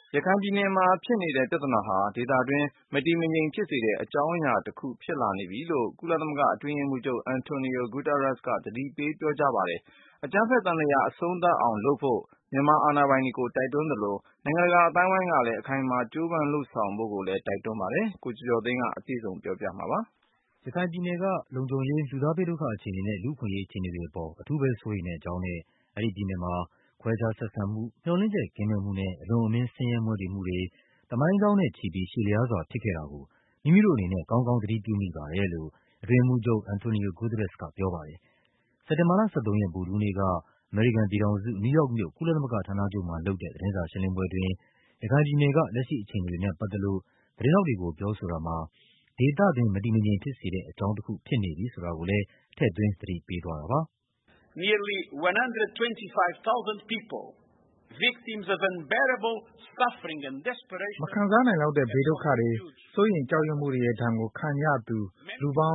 ရခိုင်ပြည်နယ်မှာဖြစ်နေတဲ့ပြဿနာဟာဒေသတွင်းမတည်မငြိမ်ဖြစ်စေတဲ့အကြောင်းအရာတစ်ခုဖြစ်လာနေပြီလို့ကုလသမဂ္ဂအတွင်းရေးမှူးချုပ် Antonio Guterres ကသတိပေးပြောကြားပါတယ်။အကြမ်းဖက်သံသရာအဆုံးသတ်အောင်လုပ်ဖို့မြန်မာအာဏာပိုင်တွေကိုတိုက်တွန်းသလိုနိုင်ငံတကာအသိုင်းအဝိုင်းကလည်းအခိုင်အမာကြိုးပမ်းလုပ်ဆောင်ဖို့ကိုလည်းတိုက်တွန်းပါတယ်။ကိုကျော်ကျော်သိန်းကအပြည့်စုံပြောပြမှာပါ။ရခိုင်ပြည်နယ်ကလုံခြုံရေးလူသားဘေးဒုက္ခအခြေအနေနဲ့လူ့အခွင့်အရေးအခြေအနေတွေအပေါ်အထူးပဲစိုးရိမ်တဲ့အကြောင်းနဲ့အဲဒီပြည်နယ်မှာခွဲခြားဆက်ဆံမှု၊မျှော်လင့်ချက်ကင်းမဲ့မှုနဲ့အလွန်အမင်းဆင်းရဲမွဲတေမှုတွေသမိုင်းကြောင်းနဲ့ချီပြီးရှည်လျားစွာဖြစ်ခဲ့တာကိုမိမိတို့အနေနဲ့ကောင်းကောင်းသတိပြုမိပါတယ်လို့အတွင်းရေးမှူးချုပ် Antonio Guterres ကပြောပါတယ်။စက်တင်ဘာလ 13 ရက် ဗုဒ္ဓဟူးနေ့ကအမေရိကန်ပြည်ထောင်စု၊ နယူးယောက်မြို့ကုလသမဂ္ဂဌာနချုပ်မှာလုပ်တဲ့သတင်းစာရှင်းလင်းပွဲအတွင်းရခိုင်ပြည်နယ်ကလက်ရှိအခြေအနေတွေနဲ့ပတ်သက်လို့သတင်းထောက်တွေကိုပြောဆိုတာမှာဒေသတွင်းမတည်မငြိမ်ဖြစ်စေတဲ့အကြောင်းတစ်ခုဖြစ်နေပြီဆိုတာကိုလည်းထည့်သွင်းသတိပေးသွားတာပါ။ Nearly 125,000 people victims of unbearable suffering and desperation မခံစားနိုင်လောက်တဲ့ဘေးဒုက္ခတွေစိုးရိမ်ကြောက်ရွံ့မှုတွေရဲ့ဒဏ်ကိုခံရသူလူပေါင်း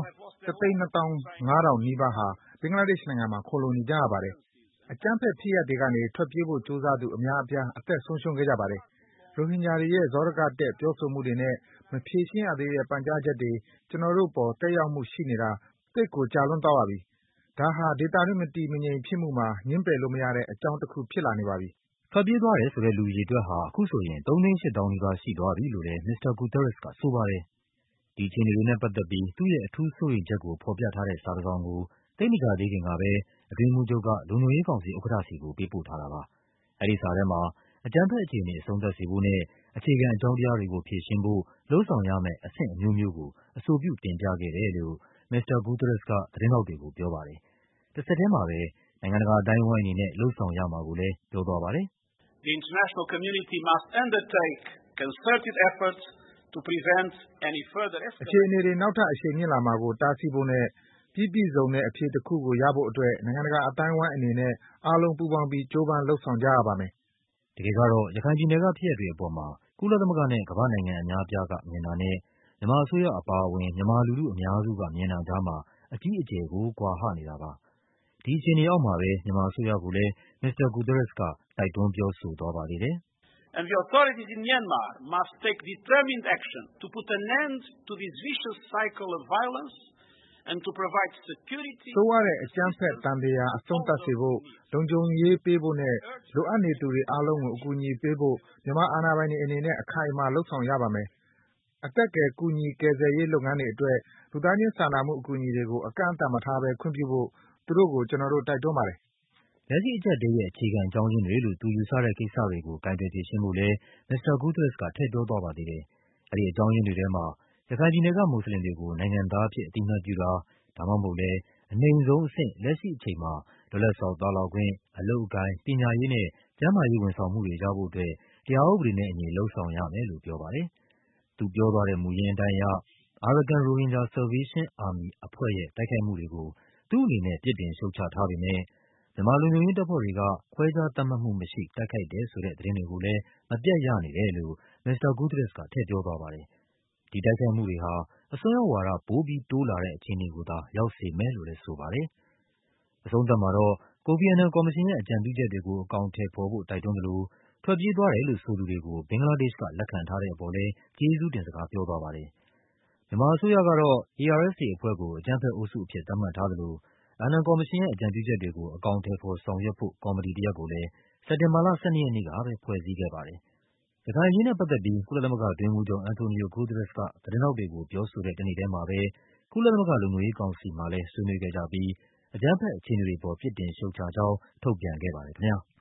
125,000 နီးပါးဟာဘင်္ဂလားဒေ့ရှ်နိုင်ငံမှာခိုလှုံနေကြရပါတယ်။အကြမ်းဖက်ဖြစ်ရပ်တွေကနေထွက်ပြေးဖို့ကြိုးစားသူအများအပြားအသက်ဆုံးရှုံးခဲ့ကြပါတယ်။ရိုဟင်ဂျာတွေရဲ့ဇောဒကတက်ပြောဆိုမှုတွေနဲ့မဖြေရှင်းရသေးတဲ့ပန်ကြားချက်တွေကျွန်တော်တို့ပေါ်သက်ရောက်မှုရှိနေတာသိပ်ကိုကြာလွန်းသွားပါပြီ။ဒါဟာဒေသတွင်းမတည်မငြိမ်ဖြစ်မှုမှာငြင်းပယ်လို့မရတဲ့အကြောင်းတစ်ခုဖြစ်လာနေပါပြီ။ထွက်ပြေးသွားတယ်ဆိုတဲ့လူအရေအတွက်ဟာအခုဆိုရင် 3,800,000 နီးပါးရှိသွားပြီလို့လည်းမစ္စတာ Guterres ကဆိုပါတယ်။ဒီအခြေအနေတွေနဲ့ပတ်သက်ပြီးသူ့ရဲ့အထူးစိုးရိမ်ချက်ကိုဖော်ပြထားတဲ့စာတစ်စောင်ကိုသိပ်မကြာသေးခင်ကပဲအတွင်းရေးမှူးချုပ်ကလုံခြုံရေးကောင်စီဥက္ကဋ္ဌဆီကိုပေးပို့ထားတာပါ။အဲဒီစာထဲမှာအကြမ်းဖက်အခြေအနေအဆုံးသတ်စေဖို့နဲ့အခြေခံအကြောင်းတရားတွေကိုဖြေရှင်းဖို့လုပ်ဆောင်ရမယ့်အဆင့်အမျိုးမျိုးကိုအဆိုပြုတင်ပြခဲ့တယ်လို့မစ္စတာ Guterres ကသတင်းထောက်တွေကိုပြောပါတယ်။တဆက်တည်းမှာပဲနိုင်ငံတကာအသိုင်းအဝိုင်းအနေနဲ့လုပ်ဆောင်ရမှာကိုလည်းပြောသွားပါတယ်။ The international community must undertake concerted efforts to prevent any further escalation အခြေအနေတွေနောက်ထပ်အရှိန်မြင့်လာမှာကိုတားဆီးဖို့နဲ့ပြည့်စုံတဲ့အဖြေတစ်ခုကိုရဖို့အတွက်နိုင်ငံတကာအသိုင်းအဝိုင်းအနေနဲ့အားလုံးပူးပေါင်းပြီးကြိုးပမ်းလုပ်ဆောင်ကြရပါမယ်။တကယ်ကတော့ရခိုင်ပြည်နယ်ကဖြစ်ရပ်တွေအပေါ်မှာကုလသမဂ္ဂနဲ့ကမ္ဘာ့နိုင်ငံအများအပြားကမြင်တာနဲ့မြန်မာအစိုးရအပါအဝင်မြန်မာလူထုအများစုကမြင်တာကြားမှာအကြီးအကျယ်ကိုကွာဟနေတာပါ။ဒီအခြေအနေအောက်မှာပဲမြန်မာအစိုးရကိုလည်းမစ္စတာ Guterres ကတိုက်တွန်းပြောဆိုသွားပါသေးတယ်။ And the authorities in Myanmar must take determined action to put an end to this vicious cycle of violence and to provide security ဆိုးဝါးတဲ့အကြမ်းဖက်သံသရာအဆုံးသတ်စေဖို့လုံခြုံရေးပေးဖို့နဲ့လိုအပ်နေသူတွေအားလုံးကိုအကူအညီပေးဖို့မြန်မာအာဏာပိုင်တွေအနေနဲ့အခိုင်အမာလုပ်ဆောင်ရပါမယ်။အသက်ကယ်ကူညီကယ်ဆယ်ရေးလုပ်ငန်းတွေအတွက်လူသားချင်းစာနာမှုအကူအညီတွေကိုအကန့်အသတ်မထားဘဲခွင့်ပြုဖို့သူတို့ကိုကျွန်တော်တို့တိုက်တွန်းပါတယ်။လက်ရှိအကျပ်အတည်းရဲ့အခြေခံအကြောင်းရင်းတွေလို့သူယူဆတဲ့ကိစ္စတွေကိုကိုင်တွယ်ဖြေရှင်းဖို့လည်းမစ္စတာ Guterres ကထည့်ပြောသွားပါသေးတယ်။အဲဒီအကြောင်းရင်းတွေထဲမှာရခိုင်ပြည်နယ်ကမွတ်ဆလင်တွေကိုနိုင်ငံသားအဖြစ်အသိအမှတ်ပြုတာဒါမှမဟုတ်လည်းအနိမ့်ဆုံးအဆင့်လက်ရှိအချိန်မှာလွတ်လပ်စွာသွားလာခွင့်၊အလုပ်အကိုင်၊ပညာရေးနဲ့ကျန်းမာရေးဝန်ဆောင်မှုတွေရဖို့အတွက်တရားဥပဒေနဲ့အညီလုပ်ဆောင်ရမယ်လို့ပြောပါတယ်။သူပြောသွားတဲ့မူရင်းအတိုင်းအရ Arakan Rohingya Salvation Army အဖွဲ့ရဲ့တိုက်ခိုက်မှုတွေကိုသူ့အနေနဲ့ပြစ်တင်ရှုတ်ချထားပေမယ့်မြန်မာလုံခြုံရေးတပ်ဖွဲ့တွေကခွဲခြားသတ်မှတ်မှုမရှိတိုက်ခိုက်တယ်ဆိုတဲ့သတင်းတွေကိုလည်းမပြတ်ရနေတယ်လို့မစ္စတာ Guterres ကထည့်ပြောသွားပါတယ်။ဒီတိုက်ခိုက်မှုတွေဟာအစွန်းရောက်ဝါဒပိုပြီးတိုးလာတဲ့အခြေအနေကိုသာရောက်စေမယ်လို့လည်းဆိုပါတယ်။အဆုံးသတ်မှာတော့ကိုဖီအာနန်ကော်မရှင်ရဲ့အကြံပြုချက်တွေကိုအကောင်အထည်ဖော်ဖို့တိုက်တွန်းသလိုထွက်ပြေးသွားတယ်လို့ဆိုသူတွေကိုဘင်္ဂလားဒေ့ရှ်ကလက်ခံထားတဲ့အပေါ်လည်းကျေးဇူးတင်စကားပြောသွားပါတယ်။မြန်မာအစိုးရကတော့ ARSA အဖွဲ့ကိုအကြမ်းဖက်အုပ်စုအဖြစ်သတ်မှတ်ထားသလိုအာနန်ကော်မရှင်ရဲ့အကြံပြုချက်တွေကိုအကောင်အထည်ဖော်ဆောင်ရွက်ဖို့ကော်မတီတစ်ရပ်ကိုလည်းစက်တင်ဘာလ 12 ရက်နေ့ကပဲဖွဲ့စည်းခဲ့ပါတယ်။ရခိုင်အရေးနဲ့ပတ်သက်ပြီးကုလသမဂ္ဂအတွင်းရေးမှူးချုပ် Antonio Guterres ကသတင်းထောက်တွေကိုပြောဆိုတဲ့တနေ့ထဲမှာပဲကုလသမဂ္ဂလုံခြုံရေးကောင်စီမှာလည်းဆွေးနွေးခဲ့ကြပြီးအကြမ်းဖက်အခြေအနေတွေအပေါ်ပြစ်တင်ရှုတ်ချကြောင်းထုတ်ပြန်ခဲ့ပါတယ်ခင်ဗျာ။